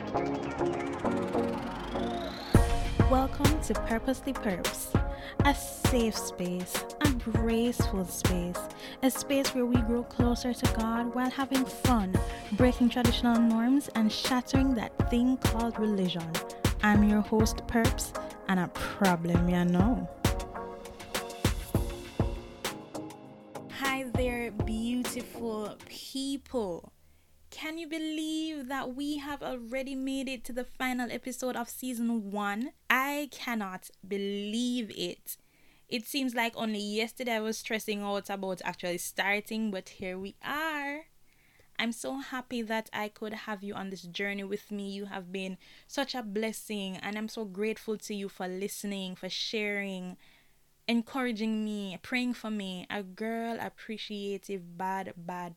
Welcome to Purposely Perps, a safe space, a graceful space, a space where we grow closer to God while having fun, breaking traditional norms and shattering that thing called religion. I'm your host, Perps, and a problem, you know. Hi there, beautiful people. Can you believe that we have already made it to the final episode of season 1? I cannot believe it. It seems like only yesterday I was stressing out about actually starting, but here we are. I'm so happy that I could have you on this journey with me. You have been such a blessing, and I'm so grateful to you for listening, for sharing, encouraging me, praying for me. A girl appreciative, bad.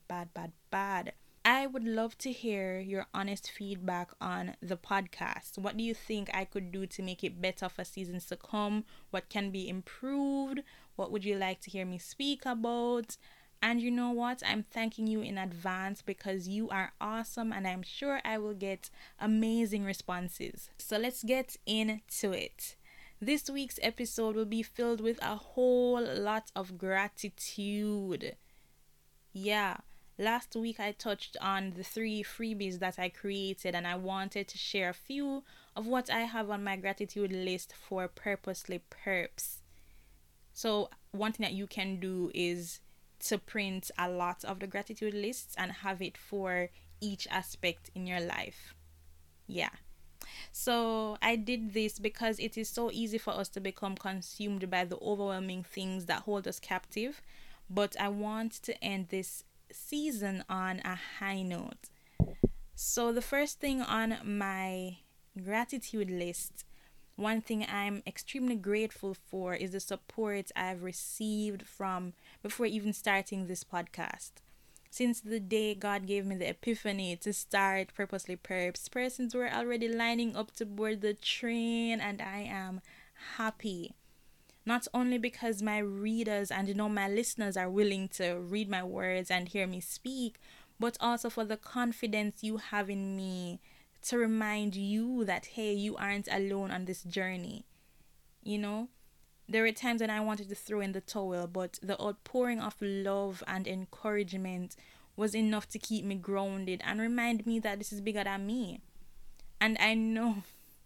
I would love to hear your honest feedback on the podcast. What do you think I could do to make it better for seasons to come? What can be improved? What would you like to hear me speak about? And you know what? I'm thanking you in advance because you are awesome and I'm sure I will get amazing responses. So let's get into it. This week's episode will be filled with a whole lot of gratitude. Yeah. Last week I touched on the 3 freebies that I created and I wanted to share a few of what I have on my gratitude list for Purposely Perps. So one thing that you can do is to print a lot of the gratitude lists and have it for each aspect in your life. Yeah. So I did this because it is so easy for us to become consumed by the overwhelming things that hold us captive. But I want to end this season on a high note. So the first thing on my gratitude list, one thing I'm extremely grateful for is the support I've received from before even starting this podcast. Since the day God gave me the epiphany to start Purposely Perps, persons were already lining up to board the train and I am happy. Not only because my readers and my listeners are willing to read my words and hear me speak, but also for the confidence you have in me to remind you that, hey, you aren't alone on this journey. You know, there were times when I wanted to throw in the towel, but the outpouring of love and encouragement was enough to keep me grounded and remind me that this is bigger than me. And I know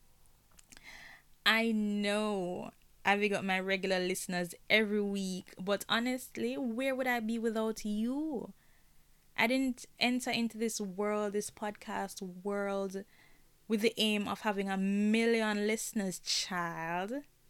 I've got my regular listeners every week, but honestly, where would I be without you? I didn't enter into this world, this podcast world, with the aim of having 1,000,000 listeners, child.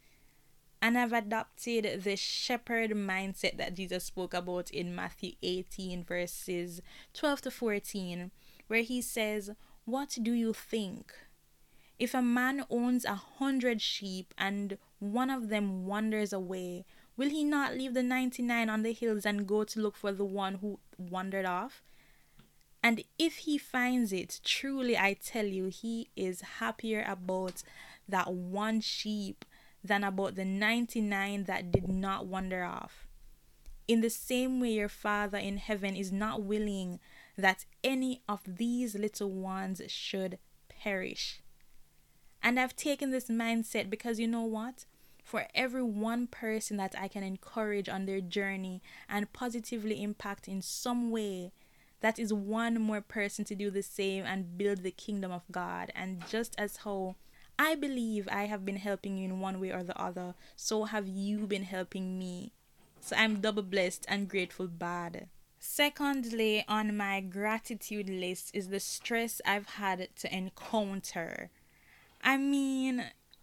And I've adopted the shepherd mindset that Jesus spoke about in Matthew 18 verses 12 to 14, where he says, "What do you think? If a man owns 100 sheep and one of them wanders away, will he not leave the 99 on the hills and go to look for the one who wandered off? And if he finds it, truly I tell you, he is happier about that one sheep than about the 99 that did not wander off. In the same way, your Father in heaven is not willing that any of these little ones should perish." And I've taken this mindset because you know what? For every one person that I can encourage on their journey and positively impact in some way, that is one more person to do the same and build the kingdom of God. And just as how I believe I have been helping you in one way or the other, so have you been helping me. So I'm double blessed and grateful bad. Secondly, on my gratitude list is the stress I've had to encounter. I mean,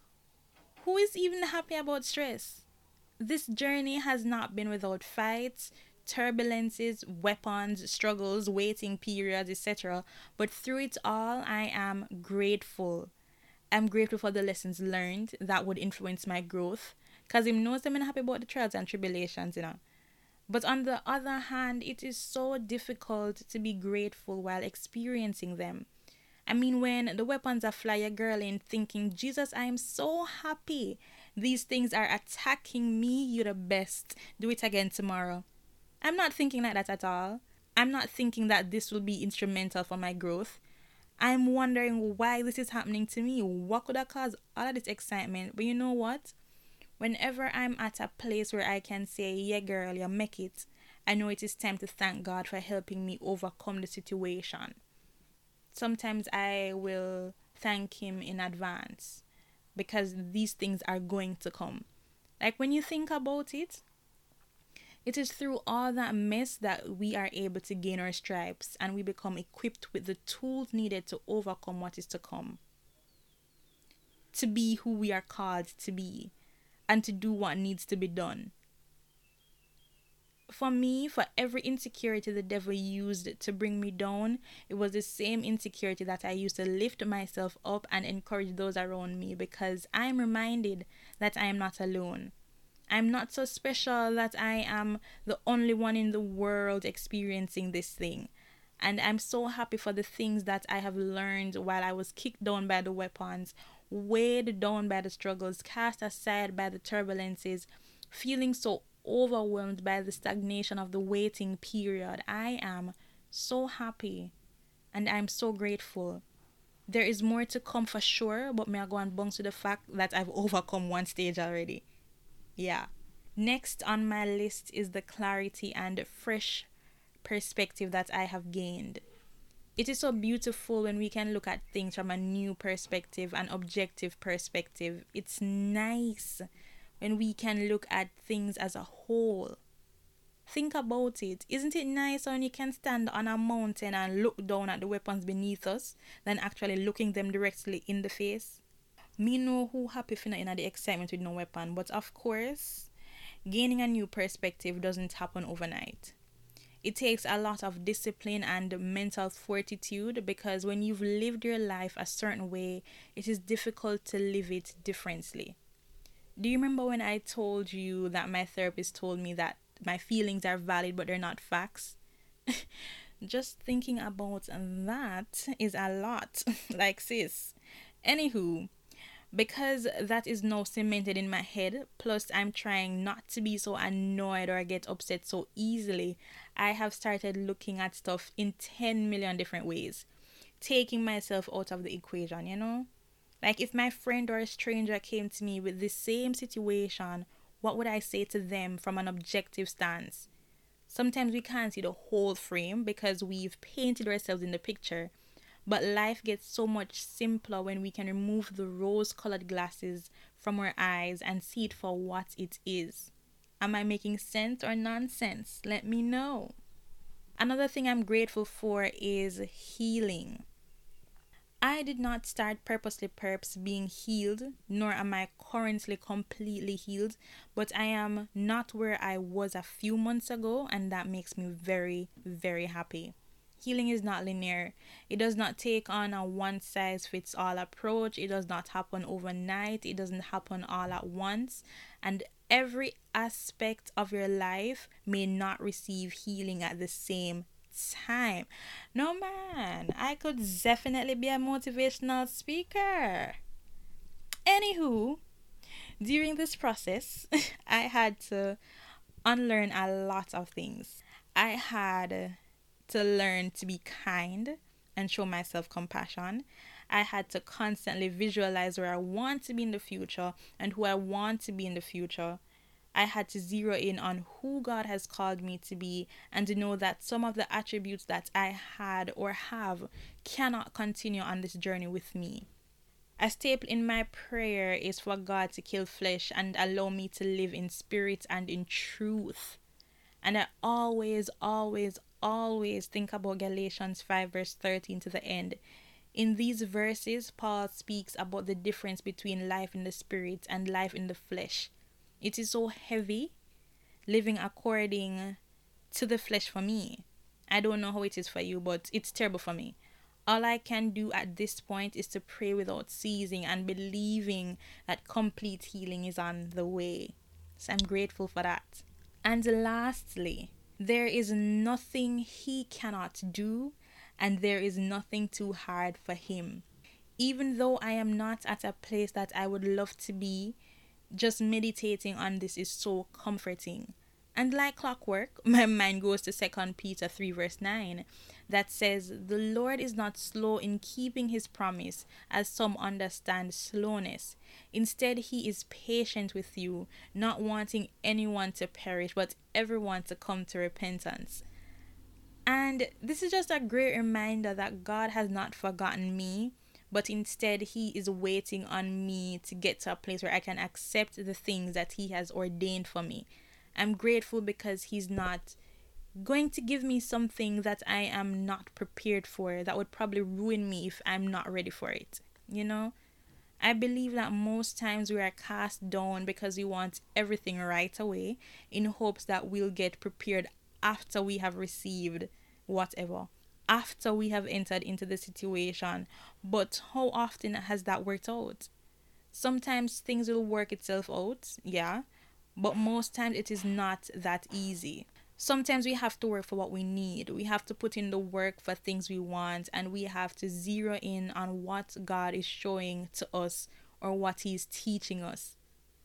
who is even happy about stress? This journey has not been without fights, turbulences, weapons, struggles, waiting periods, etc. But through it all, I am grateful. I'm grateful for the lessons learned that would influence my growth. Because Him knows I'm happy about the trials and tribulations. But on the other hand, it is so difficult to be grateful while experiencing them. I mean, when the weapons are fly a girl in thinking, Jesus, I am so happy. These things are attacking me. You're the best. Do it again tomorrow. I'm not thinking like that at all. I'm not thinking that this will be instrumental for my growth. I'm wondering why this is happening to me. What could have caused all of this excitement? But you know what? Whenever I'm at a place where I can say, yeah, girl, you make it, I know it is time to thank God for helping me overcome the situation. Sometimes I will thank Him in advance because these things are going to come. Like when you think about it, it is through all that mess that we are able to gain our stripes and we become equipped with the tools needed to overcome what is to come, to be who we are called to be, and to do what needs to be done. For me, for every insecurity the devil used to bring me down, it was the same insecurity that I used to lift myself up and encourage those around me because I'm reminded that I am not alone. I'm not so special that I am the only one in the world experiencing this thing. And I'm so happy for the things that I have learned while I was kicked down by the weapons, weighed down by the struggles, cast aside by the turbulences, feeling so overwhelmed by the stagnation of the waiting period. I am so happy and I'm so grateful. There is more to come for sure, but may I go and bounce to the fact that I've overcome one stage already. Yeah. Next on my list is the clarity and fresh perspective that I have gained. It is so beautiful when we can look at things from a new perspective, an objective perspective. It's nice when we can look at things as a whole. Think about it. Isn't it nice when you can stand on a mountain and look down at the weapons beneath us than actually looking them directly in the face? Me know who happy finna in the excitement with no weapon, but of course, gaining a new perspective doesn't happen overnight. It takes a lot of discipline and mental fortitude because when you've lived your life a certain way, it is difficult to live it differently. Do you remember when I told you that my therapist told me that my feelings are valid but they're not facts? Just thinking about that is a lot. Like, sis. Anywho, because that is now cemented in my head, plus I'm trying not to be so annoyed or get upset so easily, I have started looking at stuff in 10 million different ways, taking myself out of the equation, you know? Like if my friend or a stranger came to me with the same situation, what would I say to them from an objective stance? Sometimes we can't see the whole frame because we've painted ourselves in the picture. But life gets so much simpler when we can remove the rose-colored glasses from our eyes and see it for what it is. Am I making sense or nonsense? Let me know. Another thing I'm grateful for is healing. I did not start Purposely Perps being healed, nor am I currently completely healed, but I am not where I was a few months ago, and that makes me very, very happy. Healing is not linear. It does not take on a one-size-fits-all approach. It does not happen overnight. It doesn't happen all at once. And every aspect of your life may not receive healing at the same time. No, man, I could definitely be a motivational speaker. Anywho, during this process, I had to unlearn a lot of things. I had to learn to be kind and show myself compassion. I had to constantly visualize where I want to be in the future and who I want to be in the future. I had to zero in on who God has called me to be and to know that some of the attributes that I had or have cannot continue on this journey with me. A staple in my prayer is for God to kill flesh and allow me to live in spirit and in truth. And I always think about Galatians 5 verse 13 to the end. In these verses, Paul speaks about the difference between life in the spirit and life in the flesh. It is so heavy living according to the flesh for me. I don't know how it is for you, but it's terrible for me. All I can do at this point is to pray without ceasing and believing that complete healing is on the way. So I'm grateful for that. And lastly, there is nothing He cannot do, and there is nothing too hard for Him. Even though I am not at a place that I would love to be, just meditating on this is so comforting. And like clockwork, my mind goes to 2 Peter 3 verse 9 that says, "The Lord is not slow in keeping his promise, as some understand slowness. Instead, he is patient with you, not wanting anyone to perish, but everyone to come to repentance." And this is just a great reminder that God has not forgotten me, but instead he is waiting on me to get to a place where I can accept the things that he has ordained for me. I'm grateful because he's not going to give me something that I am not prepared for, that would probably ruin me if I'm not ready for it. You know? I believe that most times we are cast down because we want everything right away in hopes that we'll get prepared after we have received whatever, after we have entered into the situation. But how often has that worked out? Sometimes things will work itself out, yeah, but most times it is not that easy. Sometimes we have to work for what we need. We have to put in the work for things we want, and we have to zero in on what God is showing to us or what He's teaching us.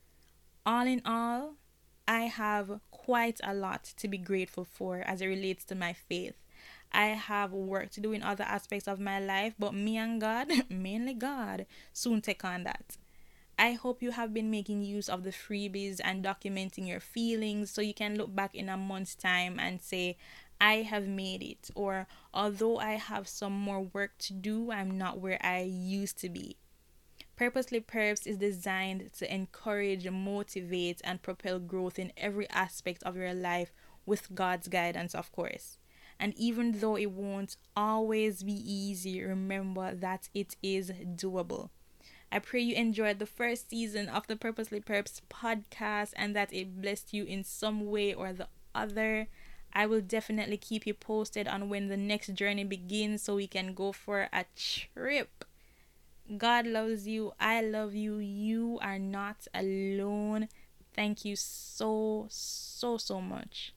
All in all, I have quite a lot to be grateful for as it relates to my faith. I have work to do in other aspects of my life, but me and God, mainly God, soon take on that. I hope you have been making use of the freebies and documenting your feelings so you can look back in a month's time and say, "I have made it," or "Although I have some more work to do, I'm not where I used to be." Purposely Perps is designed to encourage, motivate, and propel growth in every aspect of your life with God's guidance, of course. And even though it won't always be easy, remember that it is doable. I pray you enjoyed the first season of the Purposely Perps podcast and that it blessed you in some way or the other. I will definitely keep you posted on when the next journey begins so we can go for a trip. God loves you. I love you. You are not alone. Thank you so, so, so much.